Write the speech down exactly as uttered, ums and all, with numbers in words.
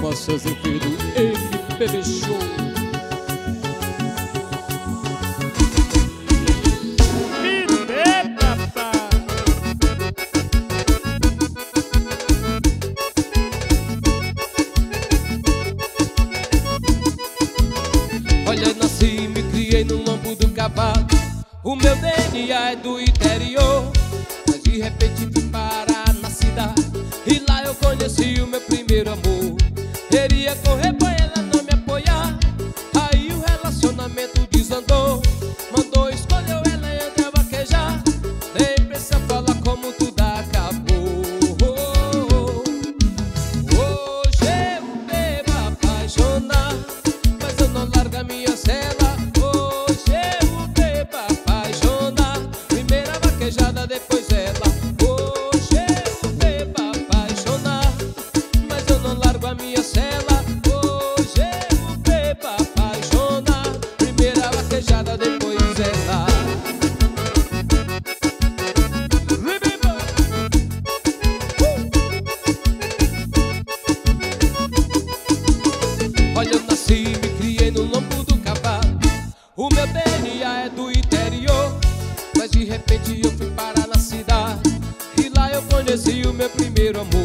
Márcio Azevedo, M P B Show. Olha, nasci e me criei no lombo do cavalo. O meu D N A é do interior, mas de repente fui parar na cidade. E lá eu conheci o meu primeiro amor. Queria correr pra ela não me apoiar. Aí o relacionamento desandou. Mandou, escolheu ela e andei a vaquejar. Nem precisa falar como tudo acabou. Hoje eu devo apaixonar, mas eu não largo a minha cela. Hoje eu devo apaixonar. Primeira vaquejada, depois ela. Hoje eu devo apaixonar, mas eu não largo a minha cela. Hoje eu devo apaixonar. Primeira vaquejada, depois ela. Olha, eu nasci e me criei no lombo do cavalo. O meu D N A é do interior, mas de repente eu fui parar na cidade. E lá eu conheci o meu primeiro amor.